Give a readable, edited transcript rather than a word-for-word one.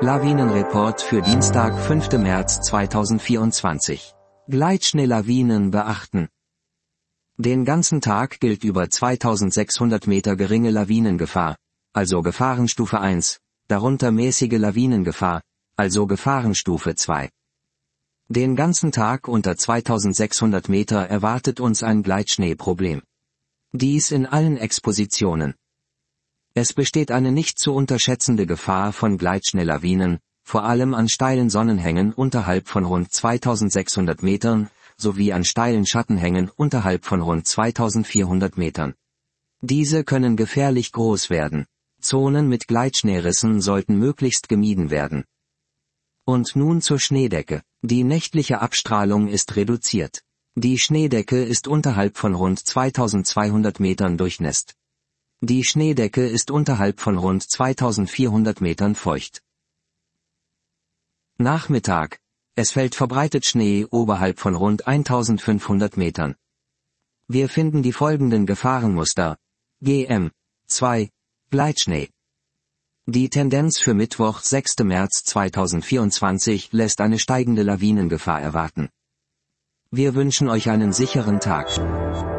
Lawinenreport für Dienstag, 5. März 2024. Gleitschnee-Lawinen beachten. Den ganzen Tag gilt über 2600 Meter geringe Lawinengefahr, also Gefahrenstufe 1, darunter mäßige Lawinengefahr, also Gefahrenstufe 2. Den ganzen Tag unter 2600 Meter erwartet uns ein Gleitschneeproblem. Dies in allen Expositionen. Es besteht eine nicht zu unterschätzende Gefahr von Gleitschneelawinen, vor allem an steilen Sonnenhängen unterhalb von rund 2600 Metern, sowie an steilen Schattenhängen unterhalb von rund 2400 Metern. Diese können gefährlich groß werden. Zonen mit Gleitschneerissen sollten möglichst gemieden werden. Und nun zur Schneedecke. Die nächtliche Abstrahlung ist reduziert. Die Schneedecke ist unterhalb von rund 2200 Metern durchnässt. Die Schneedecke ist unterhalb von rund 2400 Metern feucht. Nachmittag. Es fällt verbreitet Schnee oberhalb von rund 1500 Metern. Wir finden die folgenden Gefahrenmuster. GM 2. Gleitschnee. Die Tendenz für Mittwoch, 6. März 2024 lässt eine steigende Lawinengefahr erwarten. Wir wünschen euch einen sicheren Tag.